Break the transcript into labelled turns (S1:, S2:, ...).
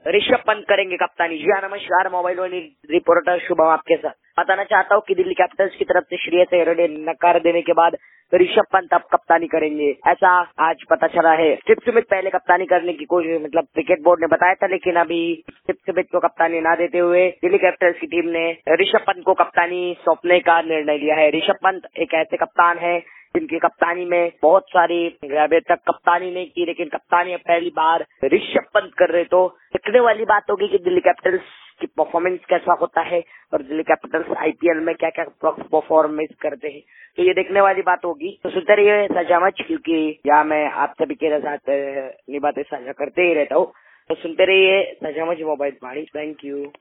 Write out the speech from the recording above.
S1: ऋषभ पंत करेंगे कप्तानी। जी हाँ, नमस्कार, मोबाइल वन रिपोर्टर शुभम आपके साथ। बताना चाहता हूँ कि दिल्ली कैपिटल्स की तरफ से श्रेयस अय्यर ने नकार देने के बाद ऋषभ पंत अब कप्तानी करेंगे, ऐसा आज पता चला है। स्टीव स्मिथ पहले कप्तानी करने की कोशिश क्रिकेट बोर्ड ने बताया था, लेकिन अभी स्टीव स्मिथ को कप्तानी न देते हुए दिल्ली कैपिटल्स की टीम ने ऋषभ पंत को कप्तानी सौंपने का निर्णय लिया है। ऋषभ पंत एक ऐसे कप्तान है जिनकी कप्तानी में बहुत सारी अभी तक कप्तानी नहीं की, लेकिन कप्तानी पहली बार ऋषभ पंत कर रहे, तो देखने वाली बात होगी कि दिल्ली कैपिटल्स की परफॉर्मेंस कैसा होता है और दिल्ली कैपिटल्स आईपीएल में क्या क्या परफॉर्मेंस करते हैं, तो ये देखने वाली बात होगी। तो सुनते रहिए सजामच, क्योंकि यहाँ मैं आप सभी के साथ बातें साझा करते ही रहता हूँ। तो सुनते रहिए सजामच मोबाइल वाणी। Thank you.